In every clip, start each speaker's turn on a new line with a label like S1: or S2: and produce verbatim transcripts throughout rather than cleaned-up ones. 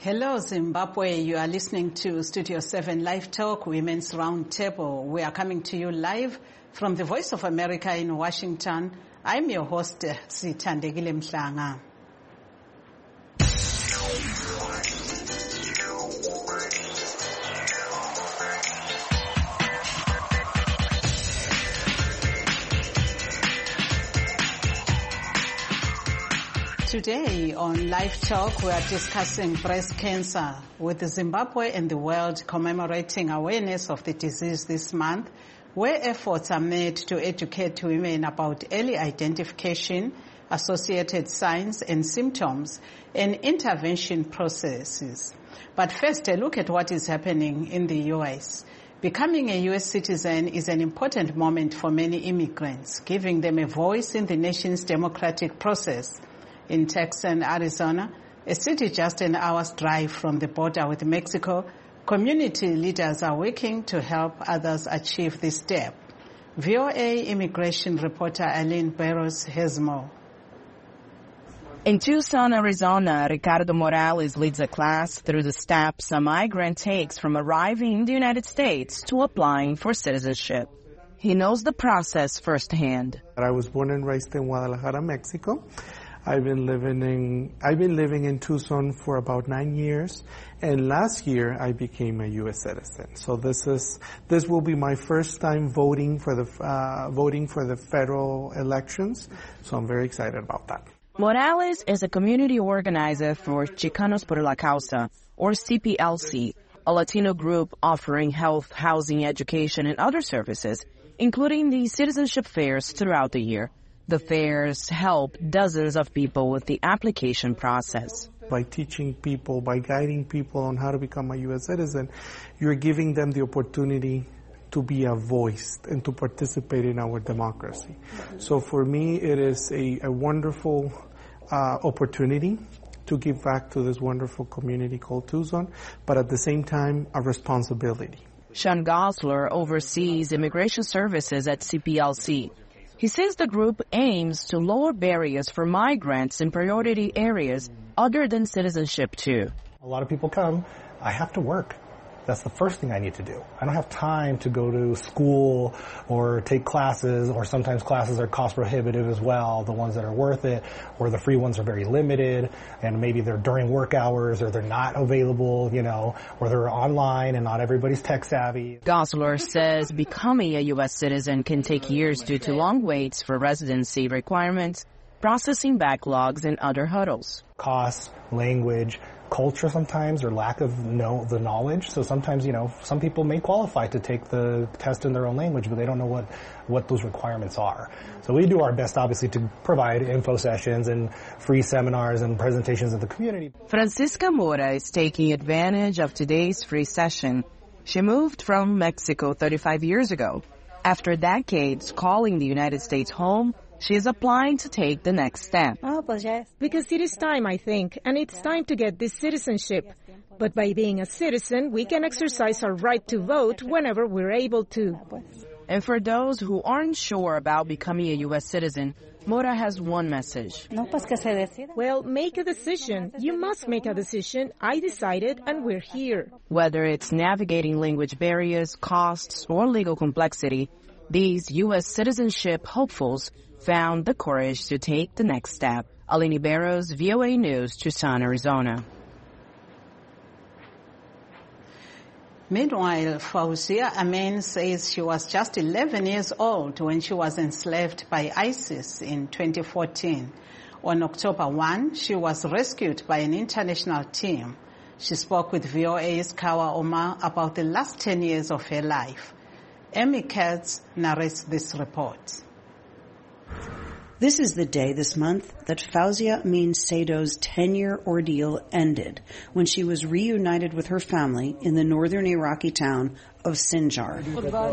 S1: Hello, Zimbabwe. You are listening to Studio seven Live Talk, Women's Roundtable. We are coming to you live from the Voice of America in Washington. I'm your host, Sithandegile Mhlanga. Today on Live Talk, we are discussing breast cancer with Zimbabwe and the world commemorating awareness of the disease this month, where efforts are made to educate women about early identification, associated signs and symptoms, and intervention processes. But first, a look at what is happening in the U S. Becoming a U S citizen is an important moment for many immigrants, giving them a voice in the nation's democratic process. In Tucson, Arizona, a city just an hour's drive from the border with Mexico, community leaders are working to help others achieve this step. V O A immigration reporter Aline Barros has more.
S2: In Tucson, Arizona, Ricardo Morales leads a class through the steps a migrant takes from arriving in the United States to applying for citizenship. He knows the process firsthand.
S3: I was born and raised in Guadalajara, Mexico. I've been living in I've been living in Tucson for about nine years, and last year I became a U S citizen. So this is this will be my first time voting for the uh, voting for the federal elections. So I'm very excited about that.
S2: Morales is a community organizer for Chicanos por la Causa, or C P L C, a Latino group offering health, housing, education, and other services, including the citizenship fairs throughout the year. The fairs help dozens of people with the application process.
S3: By teaching people, by guiding people on how to become a U S citizen, you're giving them the opportunity to be a voice and to participate in our democracy. So for me, it is a, a wonderful uh, opportunity to give back to this wonderful community called Tucson, but at the same time, a responsibility.
S2: Sean Gosler oversees immigration services at C P L C. He says the group aims to lower barriers for migrants in priority areas other than citizenship too.
S4: A lot of people come, I have to work. That's the first thing I need to do. I don't have time to go to school or take classes, or sometimes classes are cost prohibitive as well, the ones that are worth it, or the free ones are very limited, and maybe they're during work hours, or they're not available, you know, or they're online and not everybody's tech savvy.
S2: Gosler says becoming a U S citizen can take years due to long waits for residency requirements, processing backlogs, and other hurdles.
S4: Costs, language, culture sometimes, or lack of know the knowledge. So sometimes, you know, some people may qualify to take the test in their own language, but they don't know what, what those requirements are. So we do our best, obviously, to provide info sessions and free seminars and presentations in the community.
S2: Francisca Mora is taking advantage of today's free session. She moved from Mexico thirty-five years ago. After decades calling the United States home, she is applying to take the next step.
S5: Because it is time, I think, and it's time to get this citizenship. But by being a citizen, we can exercise our right to vote whenever we're able to.
S2: And for those who aren't sure about becoming a U S citizen, Mora has one message.
S5: Well, make a decision. You must make a decision. I decided, and we're here.
S2: Whether it's navigating language barriers, costs, or legal complexity, these U S citizenship hopefuls found the courage to take the next step. Aline Barros, V O A News, Tucson, Arizona.
S1: Meanwhile, Fauzia Amin says she was just eleven years old when she was enslaved by ISIS in twenty fourteen. On October first, she was rescued by an international team. She spoke with V O A's Kawa Omar about the last ten years of her life. Amy Katz narrates this report.
S6: This is the day this month that Fauzia Amin Saido's ten-year ordeal ended when she was reunited with her family in the northern Iraqi town of Sinjar.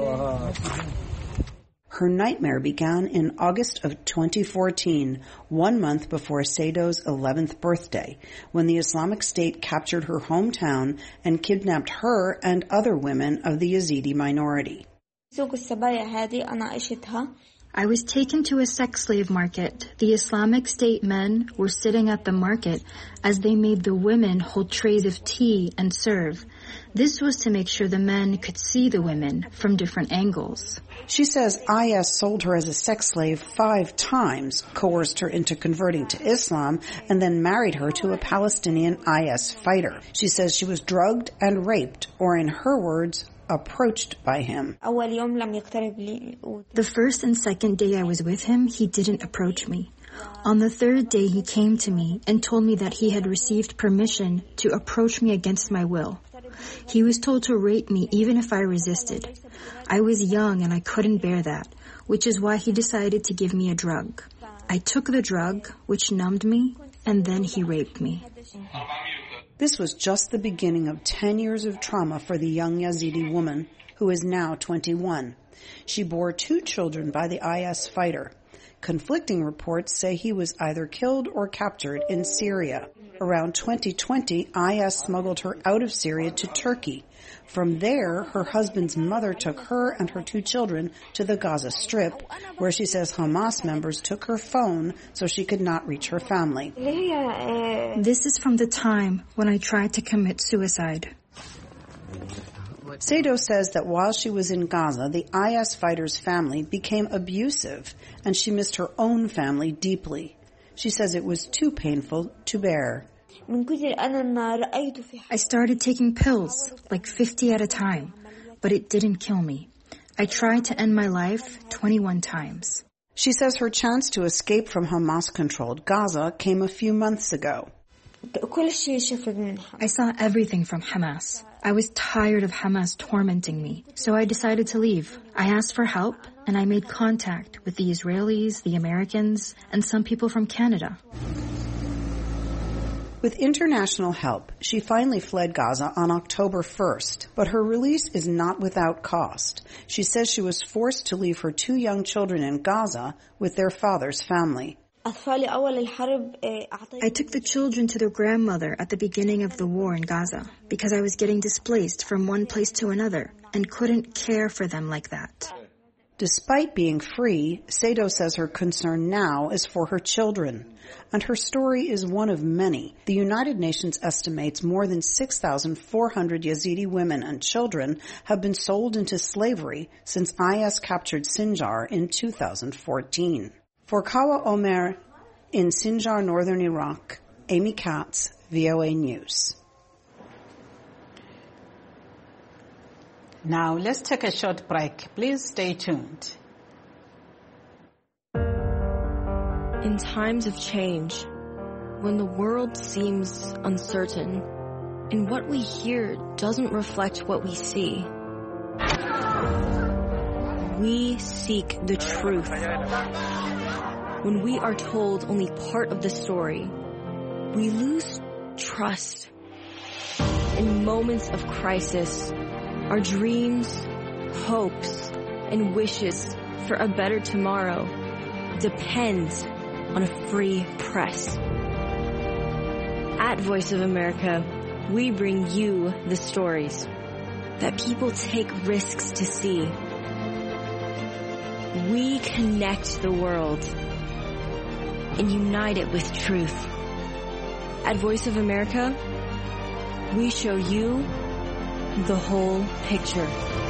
S6: Her nightmare began in August of twenty fourteen, one month before Saido's eleventh birthday, when the Islamic State captured her hometown and kidnapped her and other women of the Yazidi minority.
S7: I was taken to a sex slave market. The Islamic State men were sitting at the market as they made the women hold trays of tea and serve. This was to make sure the men could see the women from different angles.
S6: She says I S sold her as a sex slave five times, coerced her into converting to Islam, and then married her to a Palestinian I S fighter. She says she was drugged and raped, or in her words, approached by him.
S7: The first and second day I was with him, he didn't approach me. On the third day, he came to me and told me that he had received permission to approach me against my will. He was told to rape me even if I resisted. I was young and I couldn't bear that, which is why he decided to give me a drug. I took the drug, which numbed me, and then he raped me.
S6: This was just the beginning of ten years of trauma for the young Yazidi woman, who is now twenty-one. She bore two children by the I S fighter. Conflicting reports say he was either killed or captured in Syria. Around twenty twenty, I S smuggled her out of Syria to Turkey. From there, her husband's mother took her and her two children to the Gaza Strip, where she says Hamas members took her phone so she could not reach her family.
S7: This is from the time when I tried to commit suicide.
S6: Sado says that while she was in Gaza, the I S fighter's family became abusive, and she missed her own family deeply. She says it was too painful to bear.
S7: I started taking pills, like fifty at a time, but it didn't kill me. I tried to end my life twenty-one times.
S6: She says her chance to escape from Hamas-controlled Gaza came a few months ago.
S7: I saw everything from Hamas. I was tired of Hamas tormenting me, so I decided to leave. I asked for help, and I made contact with the Israelis, the Americans, and some people from Canada.
S6: With international help, she finally fled Gaza on October first, but her release is not without cost. She says she was forced to leave her two young children in Gaza with their father's family.
S7: I took the children to their grandmother at the beginning of the war in Gaza because I was getting displaced from one place to another and couldn't care for them like that.
S6: Despite being free, Sado says her concern now is for her children. And her story is one of many. The United Nations estimates more than six thousand four hundred Yazidi women and children have been sold into slavery since I S captured Sinjar in two thousand fourteen. For Kawa Omer in Sinjar, northern Iraq, Amy Katz, V O A News.
S1: Now let's take a short break. Please stay tuned.
S8: In times of change, when the world seems uncertain, and what we hear doesn't reflect what we see, we seek the truth. When we are told only part of the story, we lose trust. In moments of crisis, our dreams, hopes, and wishes for a better tomorrow depends on a free press. At Voice of America, we bring you the stories that people take risks to see. We connect the world and unite it with truth. At Voice of America, we show you the whole picture.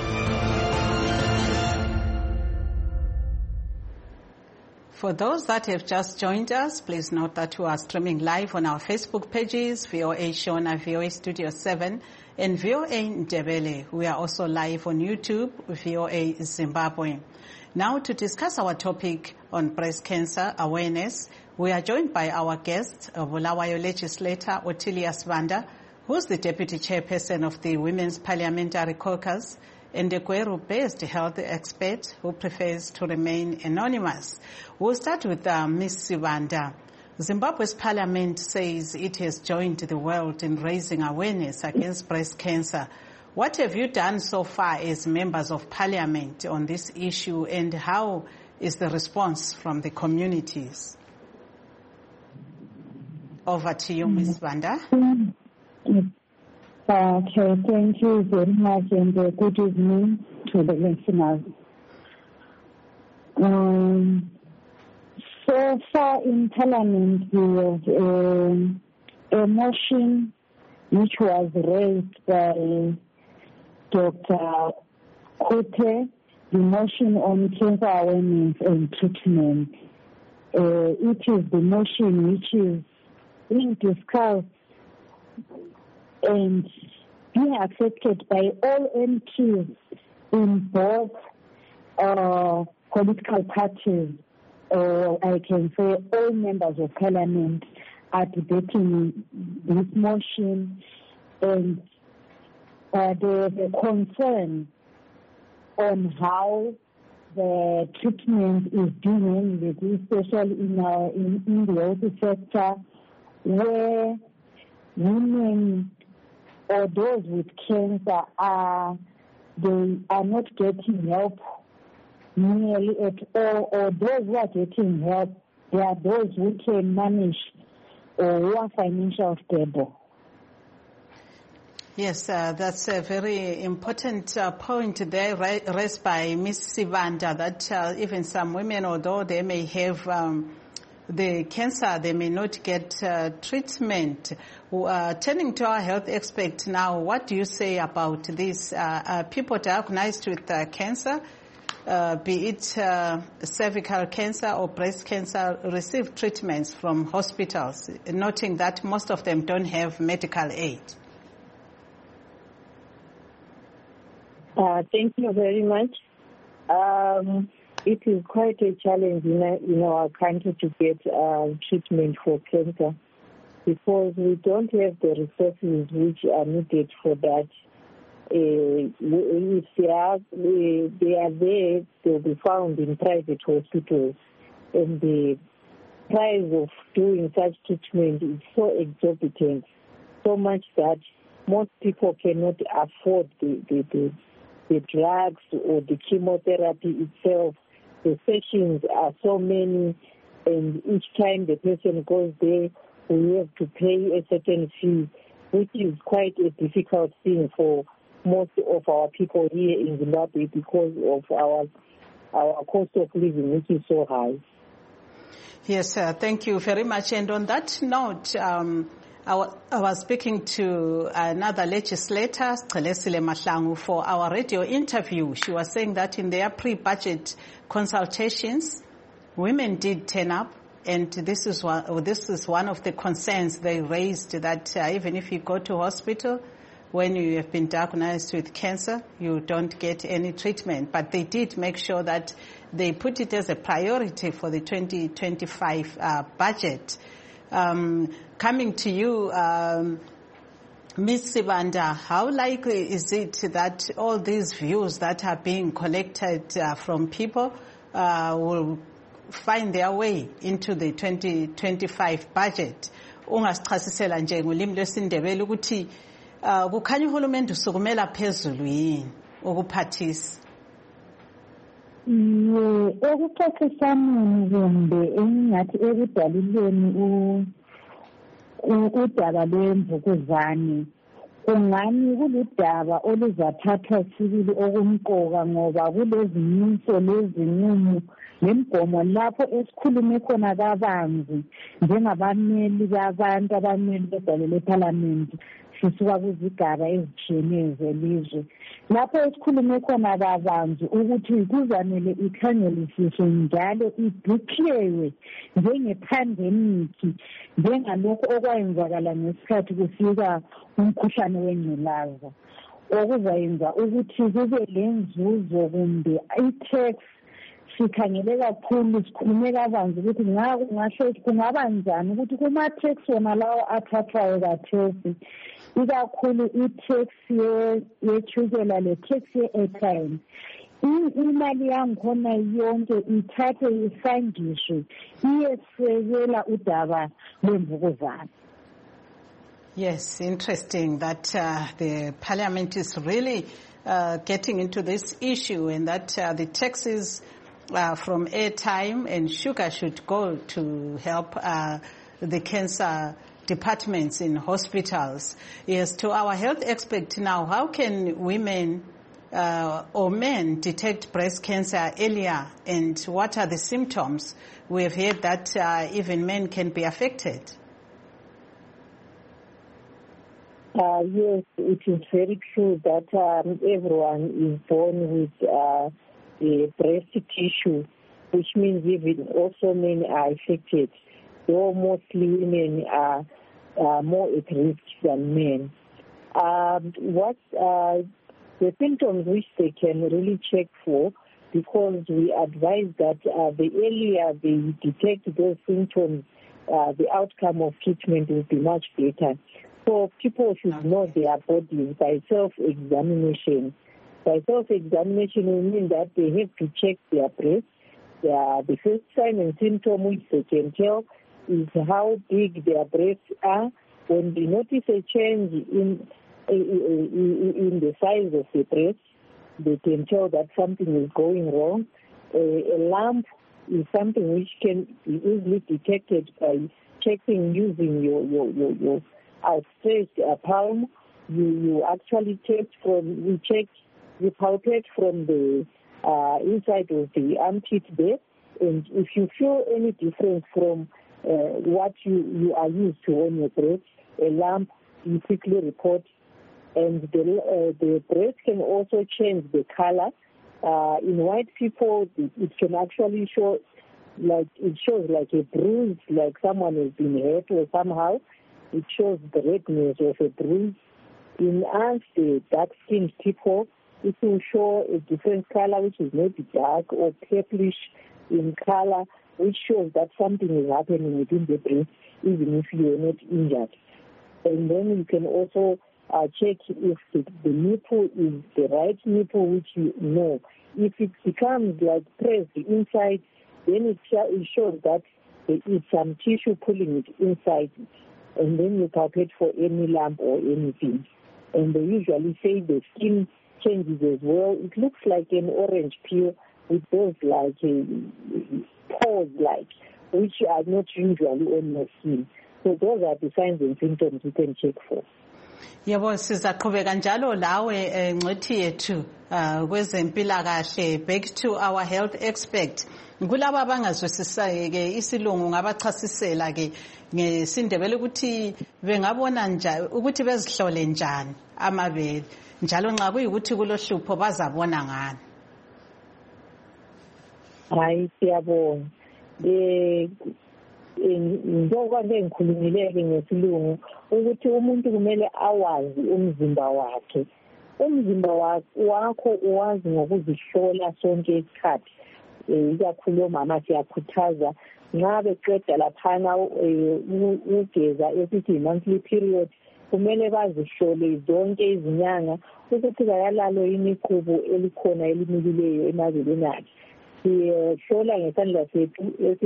S1: For those that have just joined us, please note that we are streaming live on our Facebook pages, V O A Shona, V O A Studio seven, and V O A Ndebele. We are also live on YouTube, V O A Zimbabwe. Now, to discuss our topic on breast cancer awareness, we are joined by our guest, Bulawayo legislator Ottilia Sibanda, who's the deputy chairperson of the Women's Parliamentary Caucus, and a Gweru-based health expert who prefers to remain anonymous. We'll start with uh, Miz Sibanda. Zimbabwe's parliament says it has joined the world in raising awareness against breast cancer. What have you done so far as members of parliament on this issue, and how is the response from the communities? Over to you, Miz Sibanda.
S9: Okay, thank you very much, and uh, good evening to the listeners. Um, so far in Parliament, we have a, a motion which was raised by Doctor Kote, the motion on cancer awareness and treatment. Uh, it is the motion which is being discussed and being accepted by all M Ps in both uh, political parties, or I can say all members of Parliament are debating this motion, and uh, there's a concern on how the treatment is doing, especially in, our, in, in the health sector, where women or those with cancer are, they are not getting help nearly at all, or those who are getting help, they are those who can manage or who are financially stable.
S1: Yes, uh, that's a very important uh, point there raised by Miz Sibanda, that uh, even some women, although they may have um, the cancer, they may not get uh, treatment. Uh, turning to our health expert now, what do you say about this? Uh, uh, people diagnosed with uh, cancer, uh, be it uh, cervical cancer or breast cancer, receive treatments from hospitals, noting that most of them don't have medical aid.
S10: Uh, thank you very much. Um, it is quite a challenge in, in our country to get uh, treatment for cancer, because we don't have the resources which are needed for that. Uh, if they are, they are there, they'll be found in private hospitals, and the price of doing such treatment is so exorbitant, so much that most people cannot afford the, the, the the drugs or the chemotherapy itself. The sessions are so many, and each time the person goes there, we have to pay a certain fee, which is quite a difficult thing for most of our people here in Zimbabwe because of our our cost of living, which is so high.
S1: Yes, uh, thank you very much. And on that note, um, I was speaking to another legislator, Celesile Mahlangu, for our radio interview. She was saying that in their pre-budget consultations, women did turn up, and this is one, this is one of the concerns they raised, that uh, even if you go to hospital, when you have been diagnosed with cancer, you don't get any treatment. But they did make sure that they put it as a priority for the twenty twenty-five uh, budget. Um, coming to you, um, Miz Sibanda, how likely is it that all these views that are being collected uh, from people uh, will find their way into the twenty twenty-five budget? Ungasichasisela nje ngolimi lwesiNdebele ukuthi kukhanya uhulumende usukumela phezulu yini ukuphathisa?
S9: Ekuxoxisaneni kumbe engingathi ekudaluleni udaba lwemvukuzane kungani kuludaba oluzathathwa sibili okumqoka, ngoba kulezimiso lezinqumo lemgomo lapho esikhulume khona kabanzi njengabameli babantu, abameli bedale lephalamende sisuka kuzigaba ezitshiyeneyo zelizwe, lapho esikhulume khona kabanzi ukuthi kuzamele ikhangelisiswe njalo ideclarewe njengephandemiki, njengalokhu okwayenzakala ngesikhathi kufika umkhuhlane wengculaza, okuzayenza ukuthi kube lenzuzo kumbe i-tax. Sikhangele kakhulu, sikhulume kabanzi ukuthi ngahle kungaba njani ukuthi kuma-tax wona lawo athathwayo kathesi, ikakhulu i-tax yetshukela le-tax ye-airtime, imali yangikhona yonke ithathe isanjiswe iyesekela udaba lwemvukuzane.
S1: Yes, interesting that uh, the parliament is really uh, getting into this issue, and that uh, the taxes uh, from airtime and sugar should go to help uh, the cancer departments in hospitals. Yes, to our health expert now, how can women uh, or men detect breast cancer earlier, and what are the symptoms? We have heard that uh, even men can be affected.
S10: Uh, yes, it is very true that um, everyone is born with uh, a breast tissue, which means even also men are affected, though mostly women are uh, more at risk than men. Um, what uh, the symptoms which they can really check for, because we advise that uh, the earlier they detect those symptoms, uh, the outcome of treatment will be much better. So people should know their bodies by self-examination. By self-examination, we mean that they have to check their breast. Their, the first sign and symptom which they can tell is how big their breasts are. When they notice a change in in, in the size of the breast, they can tell that something is going wrong. A, a lump is something which can be easily detected by checking using your your your, your outstretched uh, palm. You you actually test from you check you palpate from the uh, inside of the armpit there, and if you feel any difference from uh, what you, you are used to on your breast, a lump, you quickly report. And the uh, the breast can also change the color. Uh, in white people, it, it can actually show like it shows like a bruise, like someone has been hurt or somehow. It shows the redness of a bruise. In us, the dark-skinned people, it will show a different color, which is maybe dark or purplish in color, which shows that something is happening within the breast, even if you are not injured. And then you can also uh, check if the, the nipple is the right nipple, which you know. If it becomes like pressed inside, then it, it shows that there is some tissue pulling it inside, and then you palpate for any lump or anything. And they usually say the skin changes as well. It looks like an orange peel with those like uh, pores, like which are not usually on your skin. So those are the signs and symptoms you can check for.
S1: Yebo sizaqhubeka njalo lawe ngcithi yethu kwezempilakahle. Back to our health expert. Kulaba abangazwisisa ke isilungu ngabachasisela ke ngesindebele ukuthi bengabona njani ukuthi bezihlole njani amabele njalo nxa kuyikuthi kulohlupho bazabona ngani.
S10: Hayi siyabona. Eh njengoba ngikhulumileke ngesilungu ukuthi umuntu kumele awazi umzimba wakhe. Umzimba wakho uwazi ngokuzihlola sonke isikhathi. Ikakhulu omama siyakhuthaza nxa beqeda laphana ugeza esithi monthly period, kumele bazihlole zonke izinyanga ukuthi bayalalo imiqubu elikhona elimikileyo emabeleni akhe. Sihlola ngesandla sethu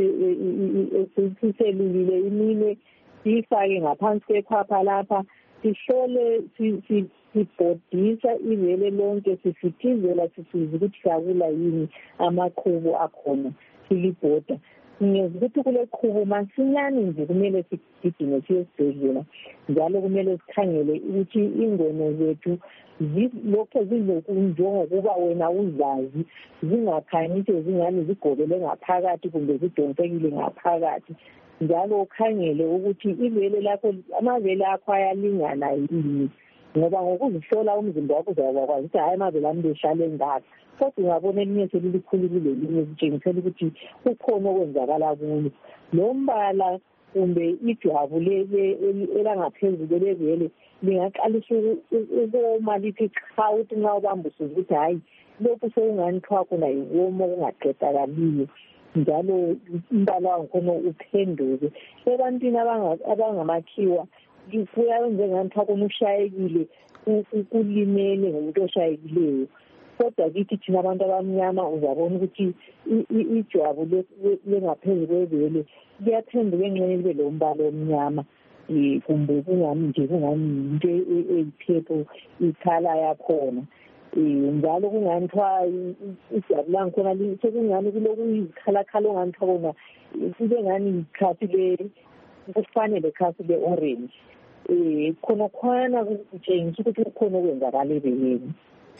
S10: esiselulile iminwe, siyifake ngaphansi kwekhwapha lapha, sihlole sibhodisa ibele lonke, sifithizela sisiza ukuthi kakula yini amaqhubu akhona, silibhoda. Ngiyeza ukuthi kule qhubu masinyane nje kumele sigidinge siye esibhedlela, njalo kumele sikhangele ukuthi ingono zethu lokho zizokunjengokuba wena uzazi, zingakhanyise zingane zigobele ngaphakathi kumbe zidonsekile ngaphakathi. Njalo ukhangele ukuthi ibele lakho, amabele akho ayalingana yini, ngoba ngokuzihlola umzimba wakho uzakwazi ukuthi hayi amabele ami behlale ngaka. Kodwa ungabona elinye selilikhulu kulelinye zitshengisela ukuthi kukhona okwenzakala kulo. Lo mbala kumbe ijwabu elangaphezulu lebele lingaqalisa ukoma lithi cha, uthi nxa ubamba usuza ukuthi hayi lokhu sekungani kuthiwa kuna yiwoma okungaqedakaliyo, njalo umbala wankhona uphenduke. Ebantwini abangamakhiwa kuyawenze ngani kuthiwa khona ushayekile, kulimele ngumuntu oshayekileyo. Kodwa kithi thina abantu abamnyama uzabona ukuthi ijwabu lengaphezulu kwebele liyaphenduka enxeni libe lombala omnyama, kumbe kungani nje kungani into eyiphepho ikhala yakhona. Njalo kungani kuthiwa ijwabu lankhona sekungani kulokuyizikhalakhala ongani kuthiwa kona kube ngani yikhasi kufanele khasi le-orange. Khona khwana kutshengisa ukuthi kukhona okwenzakala ebeleni.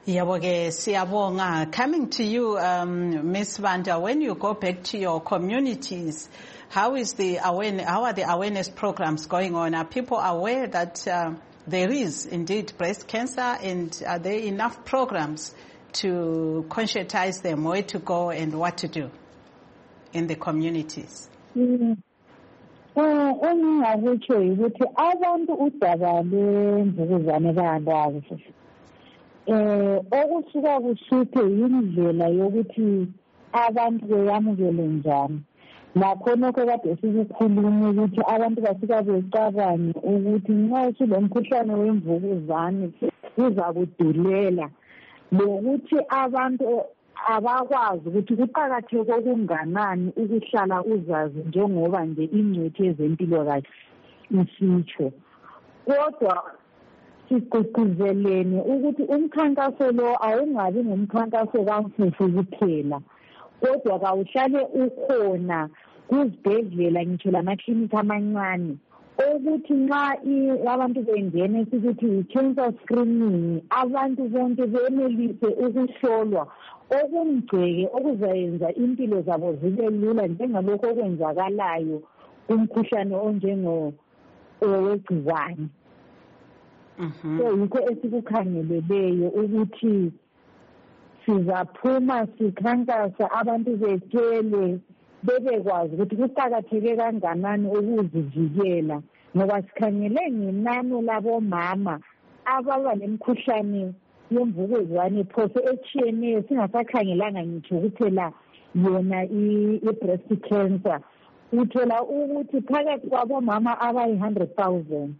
S1: Yaboge Siyabonga, coming to you, um, Miz Vanda, when you go back to your communities, how is the awareness, how are the awareness programs going on? Are people aware that uh, there is indeed breast cancer, and are there enough programs to conscientize them where to go and what to do in the communities?
S9: Mm. engingakutsho ukuthi abantu udaba lwemvukuzane bayalwazi eh okusuka kuhluphe indlela yokuthi abantu beyamukele njani lakho nokho kade sikukhuluma ukuthi abantu basuka becabanga ukuthi nxa usulomkhuhlane wemvukuzane kuza kudulela lokuthi abantu abakwazi ukuthi kuqakatheke okunganani ukuhlala uzazi njengoba nje ingcwethi ezempilo kahle isitsho kodwa sigqugquzelene ukuthi umkhankaso lo awungabi ngumkhankaso kamfufu kuphela kodwa kawuhlale ukhona kuzibhedlela ngitsho lamaklinikhi amancane ukuthi nxa abantu bengena ukuthi i-cancer screening abantu bonke benelise ukuhlolwa okungcwele okuzayenza impilo zabo zibe lula njengalokho okwenzakalayo umkhuhlane onjengo wegciwane. So yikho esikukhangeleleyo ukuthi sizaphuma sikhankasa abantu betshelwe bebekwazi ukuthi kuqakatheke kanganani ukuzivikela ngoba sikhangele ngenani labomama ababa lemkhuhlane yemvukuzane phose etshiyeneyo singasakhangelanga ngitsho kuphela yona i-breast cancer uthola ukuthi phakathi kwabomama abayi one hundred thousand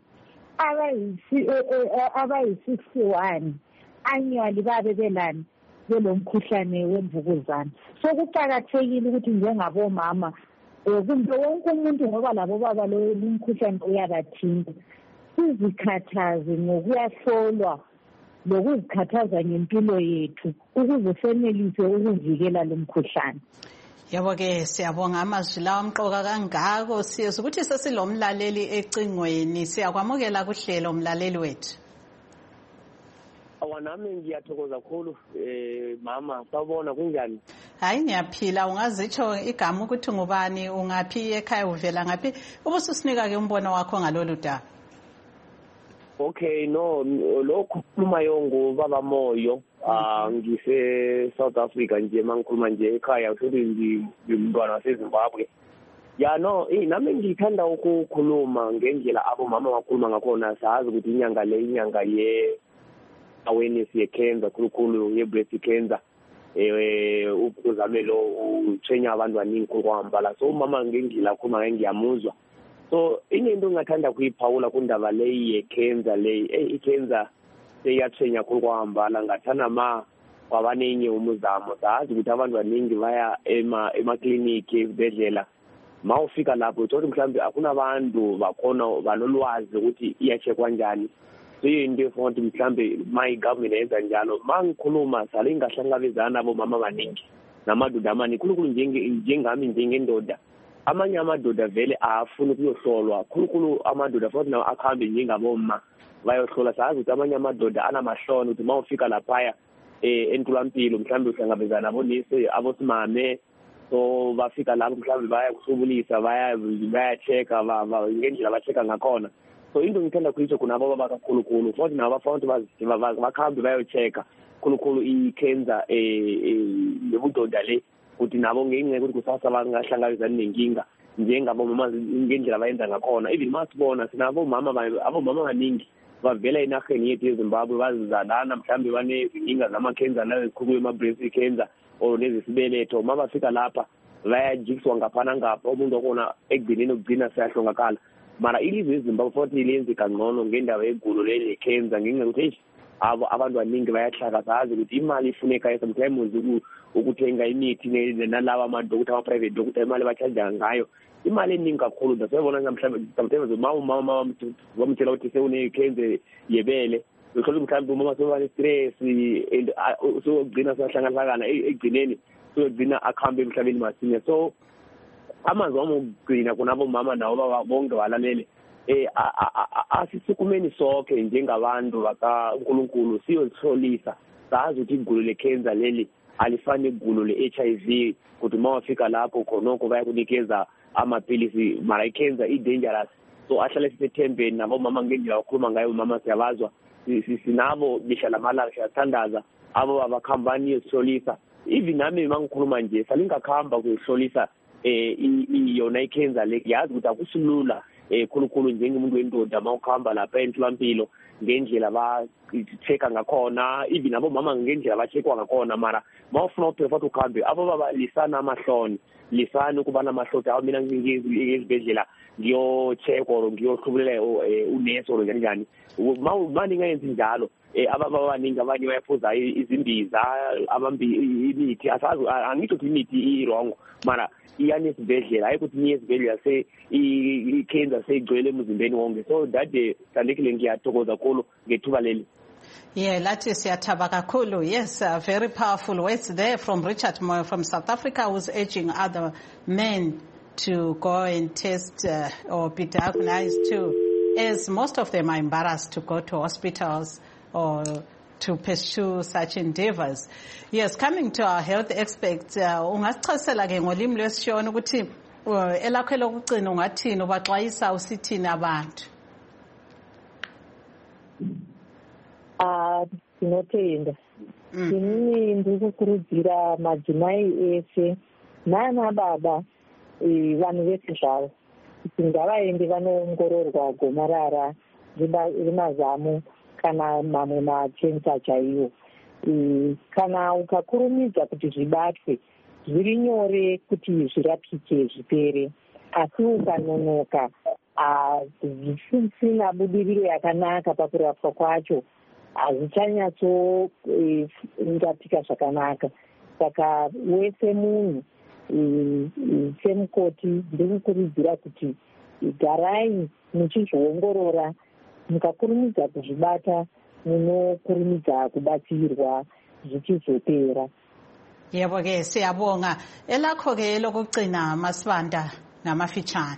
S9: abayi-sixty-one annually babe belani belomkhuhlane wemvukuzane. So kuqakathekile ukuthi njengabomama kumbe wonke umuntu ngoba labo baba lo mkhuhlane uyabathinta sizikhathaze ngokuyahlolwa lokuzikhathaza ngempilo yethu ukuze senelise ukuvikela lo mkhuhlane.
S1: Yabo ke siyabonga amazwi lawa amqoka kangako siyeza ukuthi sesilomlaleli ecingweni siyakwamukela kuhlelo umlaleli wethu.
S11: Awanami ngiyathokoza kakhulu eh mama sawubona kunjani?
S1: Hayi ngiyaphila ungazitsho igama ukuthi ngubani ungaphi ekhaya uvela ngaphi ubususinika ke umbono wakho ngalolu daba.
S11: Okay no lokho khuluma yongo baba moyo ah ngise South Africa nje mangikhuluma nje ekhaya usuthi ngimntwana waseZimbabwe. Ya no eh nami ngithanda ukukhuluma ngendlela abo mama bakhuluma ngakhona sazi ukuthi inyanga le inyanga ye awareness ye-cancer khulukhulu ye-breast cancer eh ukuzamelo uthenya abantu abaningi kwambala so mama ngengila khuma ngiyamuzwa so into engathanda kuyiphawula kundaba le ye-cancer le eh i-cancer seyathenya kwambala ngathana ma kwabanenye umuzamo sazi ukuthi abantu abaningi baya ema emakliniki ezibhedlela mawufika lapho uthola mhlawumbe akunabantu bakhona banolwazi ukuthi iyachekwa kanjani. Into efonti mhlambe my government yenza njalo mangikhuluma sale ingahlangabezana abo mama abaningi namadoda amani khulukhulu njenge njengami njengendoda amanye amadoda vele afuna ukuyohlolwa khulukhulu amadoda futhi nawo akhambe njengaboma bayohlola sazi ukuthi amanye amadoda anamahloni ukuthi mawufika lapha eh entulampilo mhlambe uhlangabezana abonise abosimame so bafika lapho mhlambe baya kusubulisa baya baya checka ngendlela bachecka ngakhona. So into ngithanda kuyitsho kunabo baba kakhulukhulu futhi nabo bafanele baziva bakhambe bayochecka khulukhulu i-cancer eh lebudoda le ukuthi nabo ngenxa ukuthi kusasa bangahlangabezana nenkinga njengabo mama ngendlela bayenza ngakhona even masibona sinabo mama abo mama abaningi bavela enaheni yethu eZimbabwe bazizalana mhlambe banezinkinga zama-cancer la ezikhulu ema-breast cancer or nezisibeletho mama bafika lapha bayajikiswa ngaphana ngapha umuntu okona ekugcineni ukugcina siyahlongakala mara ilizwe eZimbabwe futhi lenze kangcono ngendawo egulo le cancer ngenxa ukuthi abo abantu abaningi bayahlaka sazi ukuthi imali ifuneka sometimes ukuthenga imithi nalabo amadokotela ama-private doctor imali bachaja ngayo imali eningi kakhulu dasebona mhlawumbe sometimes mama mama bamtshela ukuthi sewune-cancer yebele ukhola mhlawumbe umama sebane stress and usogcina sahlangana ekugcineni sogcina akhambe emhlabeni masinya so amazwi wami ukugcina kunabo mama nawo bonke balalele eh asisukumeni sonke njengabantu bakaNkulunkulu siyohlolisa sazi ukuthi igulo le-cancer leli alifani igulo le-H I V kuthi uma wafika lapho khonokho bayakunikeza amapilisi mara i-cancer i-dangerous. So ahlale sisethembeni nabomama ngendlela wakhuluma ngayo umama siyabazwa sinabo bishala malanga siyathandaza abo abakhambani yokuhlolisa. Even nami mangikhuluma nje salingakhamba ukuhlolisa eh iyona i-cancer le yazi ukuthi akusilula eh khulukhulu njengomuntu wendoda mawukhamba lapha emtholampilo ngendlela ba check ngakhona even abomama ngendlela ba checkwa ngakhona mara mawufuna ukuphefata ukhambe abo baba lisana amahloni lisana ukubana amahloti awu mina ngizibedlela ngiyo check or ngiyohlubulela unesi or njani njani mawumani ngayenzi njalo eh ababa baningi abanye bayaphuza izimbiza abambi imithi asazi angisho ukuthi imithi i-wrong mara iyanesibedlela ayikuthi niye esibedlela se i-cancer seyigcwele emzimbeni wonke. So that day sandekile ngiyathokoza kakhulu ngethuba leli.
S1: Yeah, lathi siyathaba kakhulu. Yes, uh, very powerful words there from Richard Moyo from South Africa, who's urging other men to go and test uh, or be diagnosed too, as most of them are embarrassed to go to hospitals or to pursue such endeavors. Yes, coming to our health experts, ungasichasela ke ngolimi lwesishona ukuthi elakho lokugcina ungathini ubaxwayisa usithini abantu?
S10: Ah, sinotenda. Ini ndikukurudzira madzimai ese nana baba vanhu vese zvavo kuti ngavaende vanoongororwa gomarara remazamu kana mamwe makensa chaiwo. Kana ukakurumidza kuti zvibatwe zviri nyore kuti zvirapike zvipere, asi ukanonoka zvisina budiriro yakanaka pakurapwa kwacho hazvichanyatsorapika zvakanaka. Saka wese munhu semukoti ndikukurudzira kuti garai muchizviongorora, mukakurumidza kuzvibata munokurumidza kubatsirwa zvichizopera.
S1: Yebo ke siyabonga. Elakho ke lokugcina Masibanda ngamafitshane.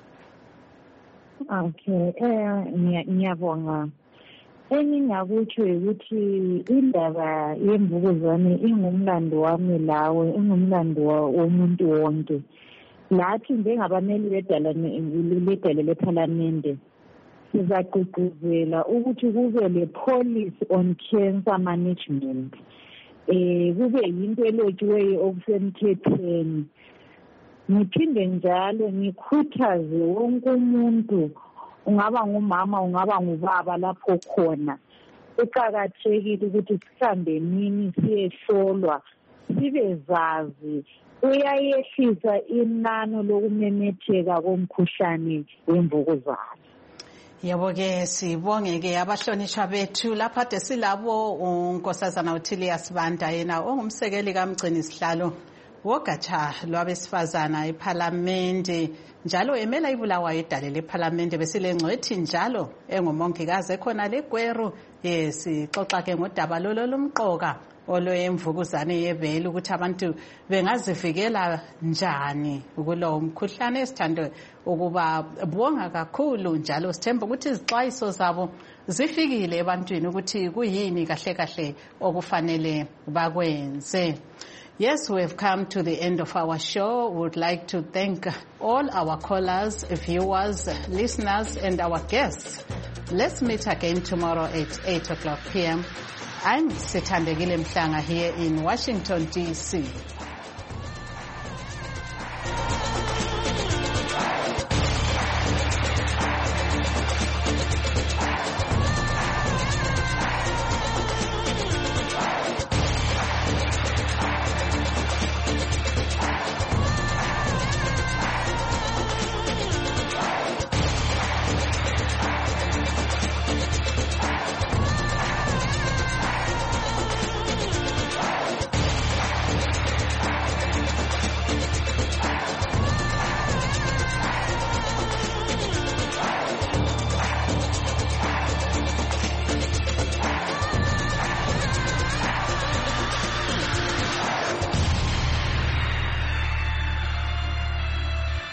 S9: Okay, eh ngiyabonga. Engingakutsho ukuthi indaba yemvukuzane ingumlando wami lawe, ingumlando womuntu wonke. Nathi njengabameli bedale lephalamende sizagqugquzela ukuthi kube le policy on cancer management. Eh kube yinto elotshiweyo okusemthethweni. Ngiphinde njalo ngikhuthaze wonke umuntu, ungaba ngumama ungaba ngubaba lapho khona, uqakathekile ukuthi sihambe nini siyehlolwa sibezazi uyayehlisa inani lokumemetheka komkhuhlane wemvukuzane.
S1: Yebo ke sibonge ke abahlonishwa bethu lapha de silabo unkosazana uThilias Banda yena ongumsekeli kaMgcini Sihlalo wogatsha lwabesifazana eParliament njalo emela ibulawayo idale leParliament besilengcwethi njalo engumongikazi ekhona leGweru. Yes, xoxa ke ngodaba lolo lumqoka olwemvukuzane yebele ukuthi abantu bengazivikela njani kulo umkhuhlane. Esithando ukuba bonga kakhulu njalo sithemba ukuthi izixwayiso zabo zifikile ebantwini ukuthi kuyini kahle kahle okufanele bakwenze. Yes, we have come to the end of our show. We would like to thank all our callers, viewers, listeners, and our guests. Let's meet again tomorrow at eight o'clock p m I'm Sithandegile Mhlanga here in Washington, D C